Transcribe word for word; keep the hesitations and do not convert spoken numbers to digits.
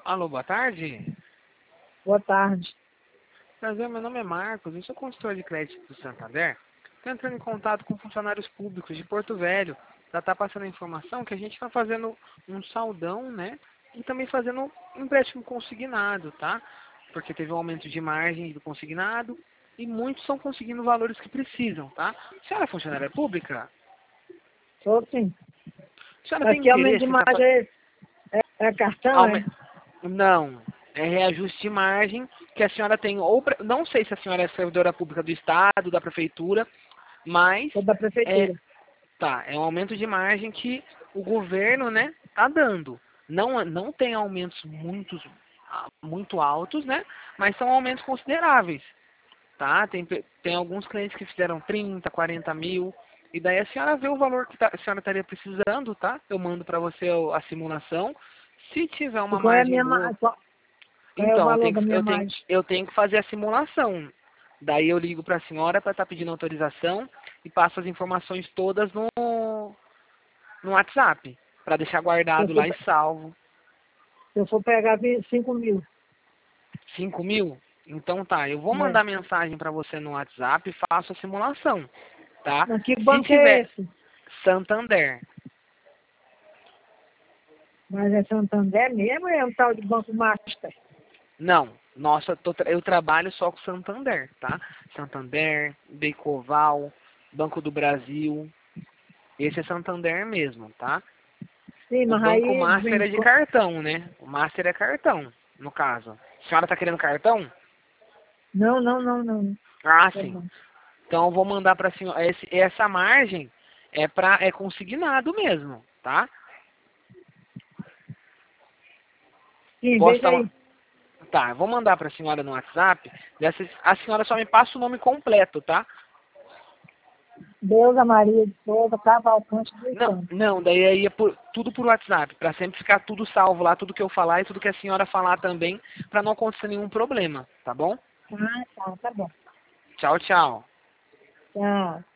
Alô, boa tarde. Boa tarde. Prazer, meu nome é Marcos, eu sou consultor de crédito do Santander. Estou entrando em contato com funcionários públicos de Porto Velho para estar passando a informação que a gente está fazendo um saldão, né? E também fazendo um empréstimo consignado, tá? Porque teve um aumento de margem do consignado e muitos estão conseguindo valores que precisam, tá? A senhora é funcionária pública? Sou sim. A senhora tem Aqui aumento de interesse em estar... margem é, é, é cartão, é? Não, é reajuste de margem que a senhora tem, ou pra- não sei se a senhora é servidora pública do Estado, da Prefeitura, mas Sou da é, prefeitura. tá, é um aumento de margem que o governo, né, tá dando. Não, não tem aumentos muito, muito altos, né, mas são aumentos consideráveis, tá? Tem, pe- tem alguns clientes que fizeram trinta, quarenta mil, e daí a senhora vê o valor que tá- a senhora estaria precisando, tá? Eu mando para você o- a simulação. Se tiver E uma qual é a margem minha boa. ma- qual, qual é o Então, eu valor tenho da que, minha eu tenho, margem? eu tenho que fazer a simulação. Daí eu ligo para a senhora para estar pedindo autorização e passo as informações todas no, no WhatsApp, para deixar Se eu guardado for, lá e pe- salvo. se eu for pegar vinte e cinco mil. Cinco mil? Então tá, eu vou É. mandar mensagem para você no WhatsApp e faço a simulação, tá? Mas que Se banco é tiver esse? Santander, Mas é Santander mesmo ou é um tal de Banco Master? não, nossa, tô tra- eu trabalho só com Santander, tá? Santander, Decoval, Banco do Brasil, esse é Santander mesmo, tá? Sim, O mas Banco aí Master vem... é de co- cartão, né? O Master é cartão, no caso. A senhora tá querendo cartão? Não, não, não, não. Ah, Tá sim. bom. Então eu vou mandar pra senhora. Esse, essa margem é para é consignado mesmo, tá? Sim, Posso veja dar uma... aí. Tá, eu vou mandar pra senhora no WhatsApp. Dessa... A senhora só me passa o nome completo, tá? Deusa Maria de Souza, Cavalcante dos Não, Santos. não, daí aí é por, tudo por WhatsApp, pra sempre ficar tudo salvo lá, tudo que eu falar e tudo que a senhora falar também, pra não acontecer nenhum problema, tá bom? Ah, tá, tá bom. Tchau, tchau. Tchau.